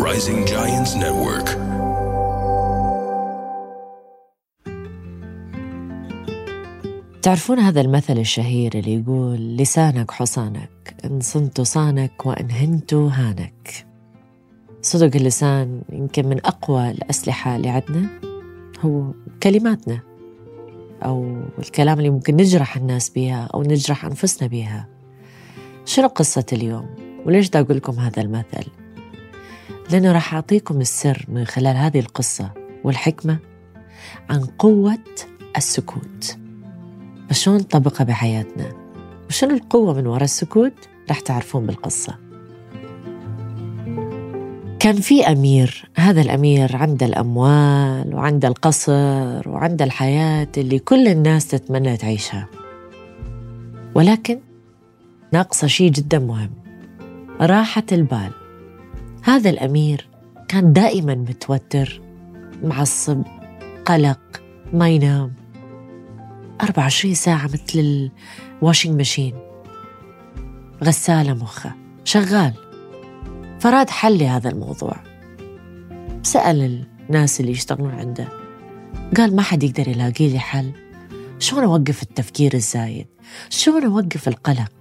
Rising Giants Network. تعرفون هذا المثل الشهير اللي يقول لسانك حصانك، إن صنت صانك وإن هنت هانك. صدق اللسان يمكن من أقوى الأسلحة اللي عندنا، هو كلماتنا أو الكلام اللي ممكن نجرح الناس بيها أو نجرح أنفسنا بيها. شنو قصة اليوم؟ وليش دا أقول لكم هذا المثل؟ لأنه راح أعطيكم السر من خلال هذه القصة والحكمة عن قوة السكوت، وشون نطبقها بحياتنا، وشنو القوة من وراء السكوت راح تعرفون بالقصة. كان في أمير، هذا الأمير عنده الأموال وعنده القصر وعنده الحياة اللي كل الناس تتمنى تعيشها، ولكن ناقصة شيء جدا مهم، راحة البال. هذا الأمير كان دائما متوتر، معصب، قلق، ما ينام 24 ساعة مثل الواشينج ماشين، غسالة مخه شغال. فراد حل لهذا الموضوع، سأل الناس اللي يشتغلون عنده، قال ما حد يقدر يلاقي لي حل. شلون أوقف التفكير الزايد؟ شلون أوقف القلق؟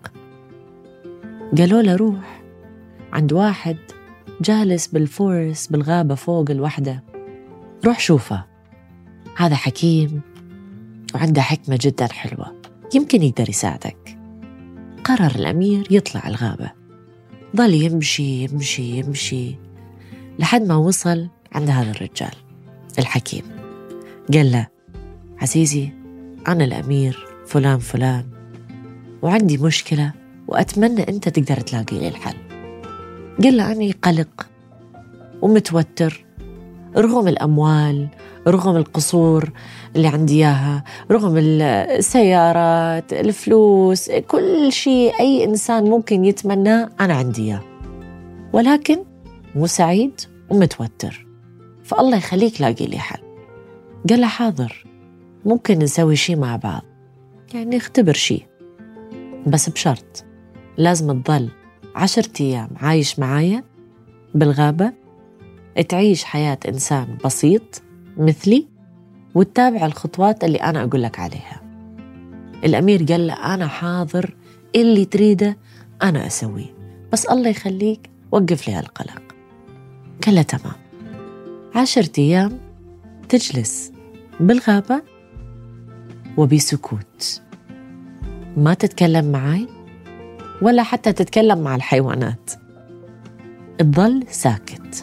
قالوا له روح عند واحد جالس بالفورس بالغابة فوق الوحدة، روح شوفه، هذا حكيم وعنده حكمة جدا حلوة، يمكن يقدر يساعدك. قرر الأمير يطلع الغابة، ظل يمشي يمشي يمشي لحد ما وصل عند هذا الرجال الحكيم. قال له عزيزي، أنا الأمير فلان فلان، وعندي مشكلة وأتمنى أنت تقدر تلاقي لي الحل. قال له أنا قلق ومتوتر، رغم الأموال، رغم القصور اللي عندي إياها، رغم السيارات، الفلوس، كل شيء أي إنسان ممكن يتمناه أنا عندي إياه، ولكن مو سعيد ومتوتر، فالله يخليك لاقي لي حل. قال له حاضر، ممكن نسوي شيء مع بعض، يعني نختبر شيء، بس بشرط لازم تظل 10 أيام عايش معايا بالغابة، تعيش حياة إنسان بسيط مثلي، وتتابع الخطوات اللي أنا أقول لك عليها. الأمير قال له أنا حاضر، اللي تريده أنا أسويه، بس الله يخليك وقف لي هالقلق. قال له تمام. 10 أيام تجلس بالغابة وبسكوت، ما تتكلم معي ولا حتى تتكلم مع الحيوانات، تظل ساكت.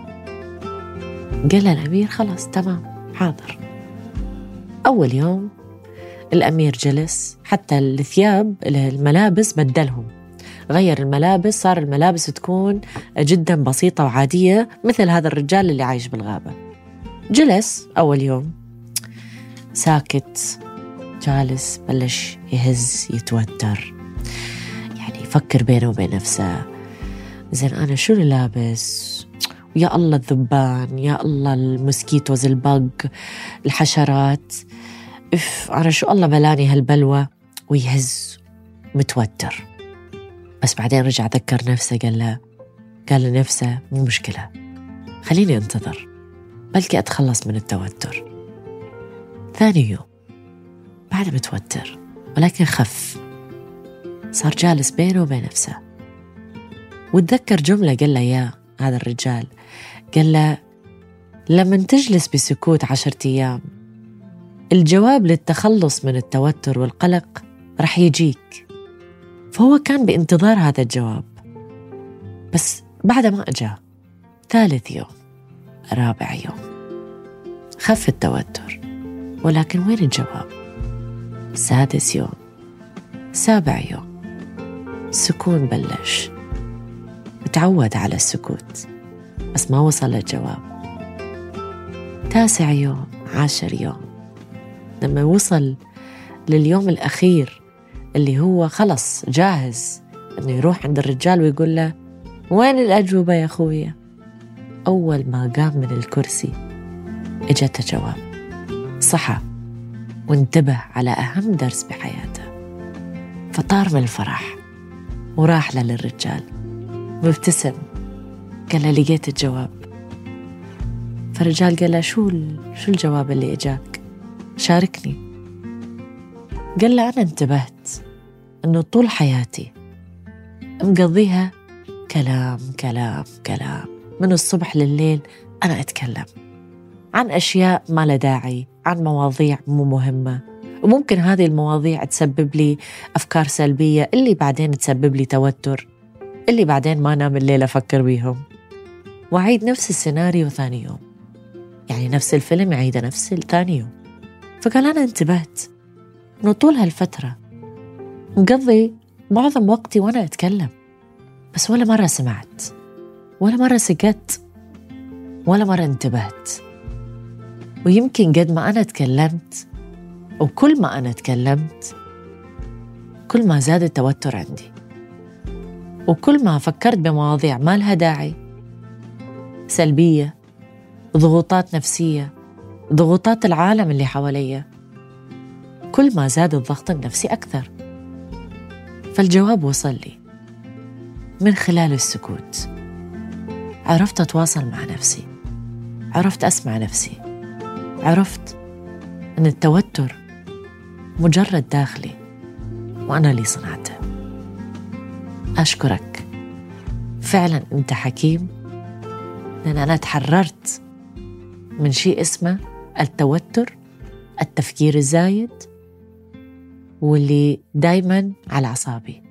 قال الأمير خلاص تمام حاضر. أول يوم الأمير جلس، حتى الثياب الملابس بدلهم، غير الملابس، صار الملابس تكون جدا بسيطة وعادية مثل هذا الرجال اللي عايش بالغابة. جلس أول يوم ساكت جالس، بلش يهز يتوتر، يعني يفكر بينه وبين نفسه، زين أنا شو اللي لابس؟ يا الله الذبان، يا الله الموسكيتوز، البق، الحشرات، أنا شو الله بلاني هالبلوى، ويهز متوتر. بس بعدين رجع ذكر نفسه، قال لنفسه مو مشكلة، خليني انتظر بلكي أتخلص من التوتر. ثاني يوم بعد متوتر ولكن خف، صار جالس بينه وبين نفسه، وتذكر جملة قال له يا هذا الرجال، قال له لما تجلس بسكوت 10 أيام الجواب للتخلص من التوتر والقلق رح يجيك. فهو كان بانتظار هذا الجواب، بس بعد ما أجا 3 يوم، 4 يوم، خف التوتر، ولكن وين الجواب؟ 6 يوم، 7 يوم، سكون بلش، تعود على السكوت بس ما وصل الجواب. 9 يوم، 10 يوم، لما وصل لليوم الأخير اللي هو خلص جاهز أنه يروح عند الرجال ويقول له وين الأجوبة يا أخويا؟ أول ما قام من الكرسي إجته جواب، صحى وانتبه على أهم درس بحياته، فطار من الفرح وراح للرجال مبتسم، قال له لقيت الجواب. فالرجال قال له شو الجواب اللي إجاك؟ شاركني. قال له أنا انتبهت أنه طول حياتي مقضيها كلام كلام كلام، من الصبح لليل أنا أتكلم عن أشياء ما لها داعي، عن مواضيع مو مهمة، وممكن هذه المواضيع تسبب لي أفكار سلبية اللي بعدين تسبب لي توتر، اللي بعدين ما نام الليل أفكر بيهم، وأعيد نفس السيناريو ثاني يوم، يعني نفس الفيلم يعيده نفس ثاني يوم. فقال أنا انتبهت إنه طول هالفترة مقضي معظم وقتي وأنا أتكلم، بس ولا مرة سمعت، ولا مرة سكت، ولا مرة انتبهت. ويمكن قد ما أنا تكلمت، وكل ما أنا تكلمت كل ما زاد التوتر عندي، وكل ما فكرت بمواضيع ما لها داعي، سلبية، ضغوطات نفسية، ضغوطات العالم اللي حواليا، كل ما زاد الضغط النفسي أكثر. فالجواب وصل لي من خلال السكوت. عرفت أتواصل مع نفسي، عرفت أسمع نفسي، عرفت أن التوتر مجرد داخلي وأنا اللي صنعته. أشكرك، فعلا أنت حكيم، لأن أنا تحررت من شيء اسمه التوتر، التفكير الزايد، واللي دايما على أعصابي.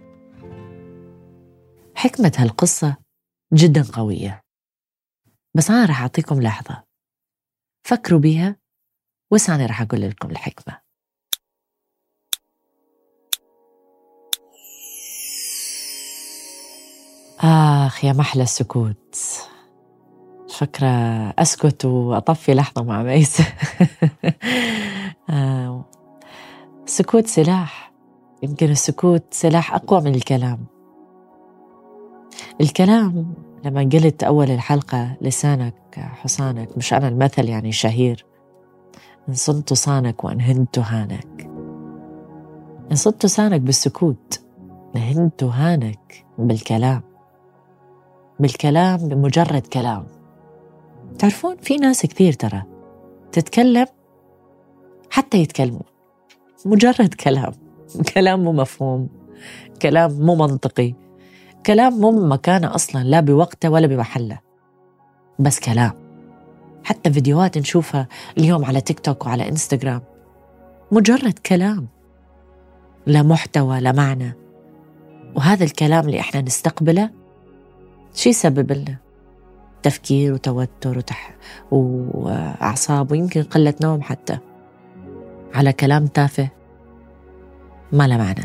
حكمة هالقصة جدا قوية، بس أنا رح أعطيكم لحظة فكروا بيها، وسعني رح أقول لكم الحكمة. آخ يا محلى السكوت. فكرة أسكت وأطفي لحظة مع ميس. السكوت سلاح، يمكن السكوت سلاح أقوى من الكلام. الكلام لما قلت أول الحلقة لسانك حصانك، مش أنا المثل يعني شهير، إن صنت صانك وإن هنت هانك. إن صنت صانك بالسكوت، إن هنت هانك بالكلام، بمجرد كلام. تعرفون في ناس كثير ترى تتكلم حتى يتكلموا مجرد كلام مو مفهوم، كلام مو منطقي، كلام مو مكانه أصلا، لا بوقته ولا بمحله، بس كلام. حتى فيديوهات نشوفها اليوم على تيك توك وعلى إنستغرام، مجرد كلام لا محتوى لا معنى. وهذا الكلام اللي إحنا نستقبله شي سبب لنا تفكير وتوتر وأعصاب، ويمكن قلة نوم حتى، على كلام تافه ما له معنى.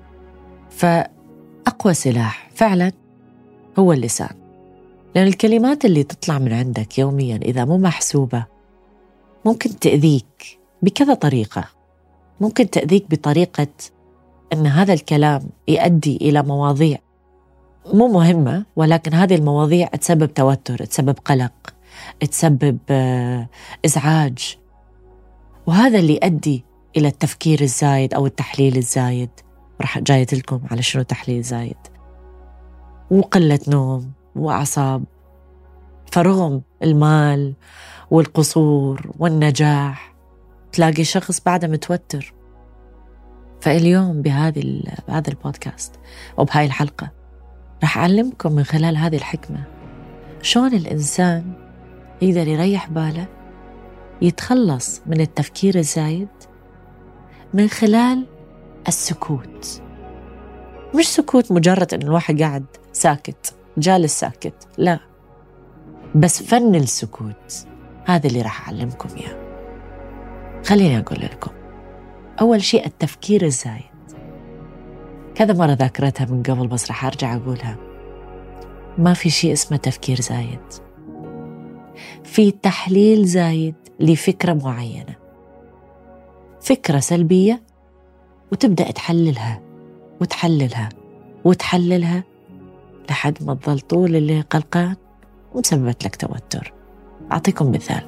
فأقوى سلاح فعلا هو اللسان، لأن الكلمات اللي تطلع من عندك يوميا إذا مو محسوبة ممكن تأذيك بكذا طريقة. ممكن تأذيك بطريقة أن هذا الكلام يؤدي إلى مواضيع مو مهمة، ولكن هذه المواضيع تسبب توتر، تسبب قلق، تسبب إزعاج، وهذا اللي يؤدي إلى التفكير الزايد أو التحليل الزايد. رح جايت لكم على شنو تحليل زايد، وقلة نوم وأعصاب. فرغم المال والقصور والنجاح تلاقي شخص بعده متوتر. فاليوم بهذا البودكاست وبهاي الحلقة رح أعلمكم من خلال هذه الحكمة شلون الإنسان يقدر يريح باله، يتخلص من التفكير الزايد من خلال السكوت. مش سكوت مجرد أن الواحد قاعد ساكت جالس ساكت، لا، بس فن السكوت. هذا اللي راح أعلمكم إياه. خليني أقول لكم أول شيء التفكير الزايد. كذا مرة ذاكرتها من قبل، بس راح أرجع أقولها. ما في شيء اسمه تفكير زايد، في تحليل زايد لفكرة معينة، فكرة سلبية، وتبدأ تحللها وتحللها وتحللها لحد ما تظل طول الليل قلقان ومسببت لك توتر. أعطيكم مثال: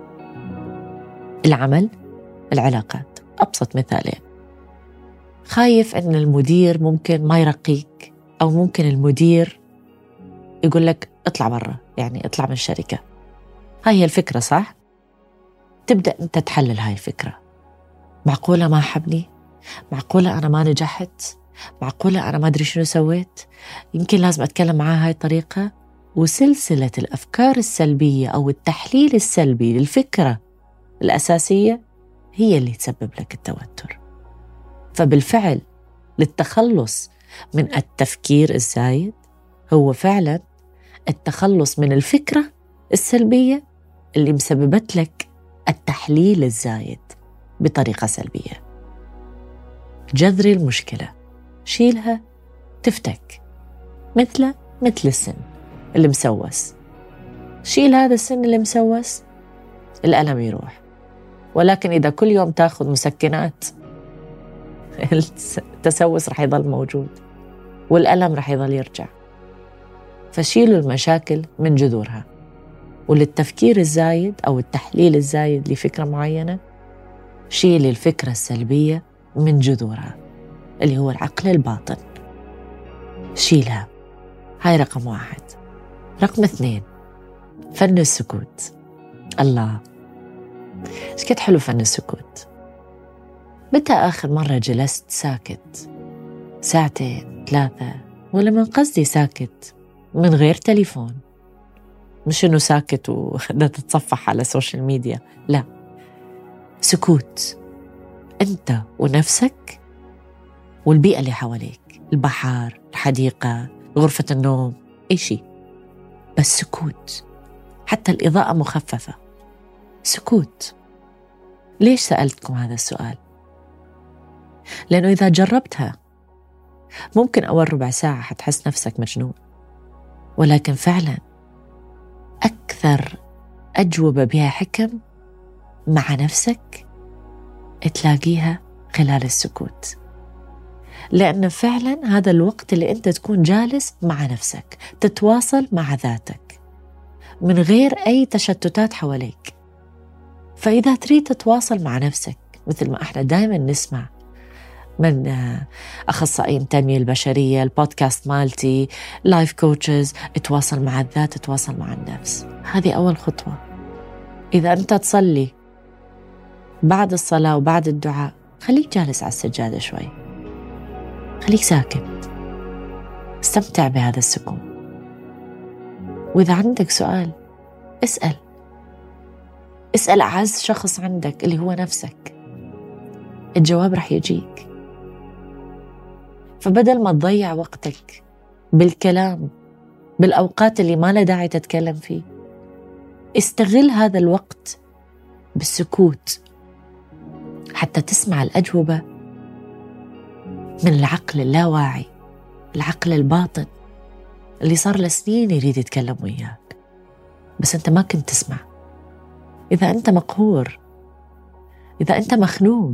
العمل، العلاقات، أبسط مثالين. خايف أن المدير ممكن ما يرقيك، أو ممكن المدير يقول لك اطلع برا، يعني اطلع من الشركة. هاي هي الفكرة، صح؟ تبدأ أنت تحلل هاي الفكرة. معقولة ما حبني؟ معقولة أنا ما نجحت؟ معقولة أنا ما أدري شنو سويت؟ يمكن لازم أتكلم معاه هاي الطريقة. وسلسلة الأفكار السلبية أو التحليل السلبي للفكرة الأساسية هي اللي تسبب لك التوتر. فبالفعل للتخلص من التفكير الزايد هو فعلا التخلص من الفكرة السلبية اللي مسببت لك التحليل الزايد بطريقة سلبية. جذري المشكلة، شيلها تفتك، مثل السن اللي مسوس. شيل هذا السن اللي مسوس، الألم يروح. ولكن إذا كل يوم تاخذ مسكنات التسوس رح يظل موجود والألم رح يظل يرجع. فشيلوا المشاكل من جذورها. وللتفكير الزايد أو التحليل الزايد لفكرة معينة، شيل الفكرة السلبية من جذورها اللي هو العقل الباطن. شيلها. هاي رقم 1. رقم 2، فن السكوت. الله، إيش كده حلو فن السكوت. متى آخر مرة جلست ساكت 2 3 ساعات، ولا من قصدي ساكت من غير تليفون؟ مش إنه ساكت وده تتصفح على السوشيال ميديا، لا، سكوت أنت ونفسك والبيئة اللي حواليك، البحر، الحديقة، غرفة النوم، أي شيء، بس سكوت. حتى الإضاءة مخففة، سكوت. ليش سألتكم هذا السؤال؟ لأنه إذا جربتها ممكن أول ربع ساعة حتحس نفسك مجنون، ولكن فعلا أكثر أجوبة بها حكم مع نفسك تلاقيها خلال السكوت. لأن فعلا هذا الوقت اللي أنت تكون جالس مع نفسك، تتواصل مع ذاتك من غير أي تشتتات حواليك. فإذا تريد تتواصل مع نفسك مثل ما احنا دائما نسمع من أخصائيين التنمية البشرية، البودكاست مالتي، لايف كوتشز، تواصل مع الذات، تواصل مع النفس. هذه أول خطوة. إذا أنت تصلي بعد الصلاة وبعد الدعاء، خليك جالس على السجادة شوي، خليك ساكت، استمتع بهذا السكون. وإذا عندك سؤال اسأل أعز شخص عندك اللي هو نفسك، الجواب رح يجيك. فبدل ما تضيع وقتك بالكلام بالأوقات اللي ما له داعي تتكلم فيه، استغل هذا الوقت بالسكوت حتى تسمع الأجوبة من العقل اللاواعي، العقل الباطن اللي صار لسنين يريد يتكلم وياك بس أنت ما كنت تسمع. إذا أنت مقهور، إذا أنت مخنوق،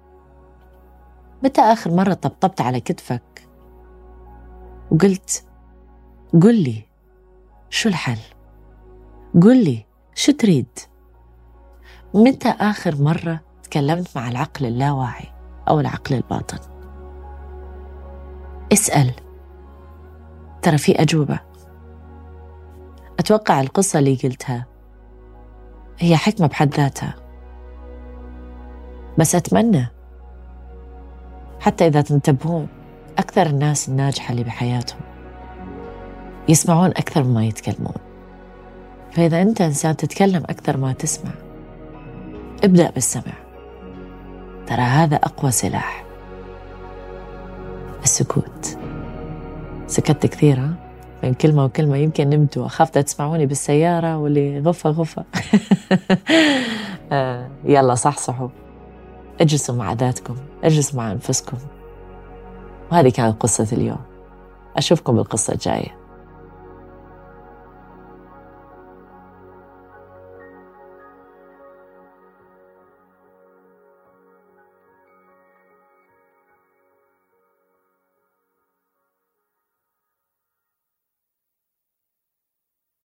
متى آخر مرة طبطبت على كتفك وقلت قل لي شو الحل؟ قل لي شو تريد؟ متى آخر مرة تكلمت مع العقل اللاواعي أو العقل الباطن؟ اسأل، ترى في أجوبة. أتوقع القصة اللي قلتها هي حكمة بحد ذاتها، بس أتمنى حتى إذا تنتبهون أكثر الناس الناجحة اللي بحياتهم يسمعون أكثر مما يتكلمون. فإذا أنت إنسان تتكلم أكثر ما تسمع، ابدأ بالسمع. ترى هذا أقوى سلاح. السكوت. سكت كثير بين كلمة وكلمة، يمكن نمتوا، أخاف تسمعوني بالسيارة واللي غفة يلا صحصحوا، اجلسوا مع ذاتكم، اجلسوا مع أنفسكم. وهذه كانت قصة اليوم. أشوفكم بالقصة الجاية.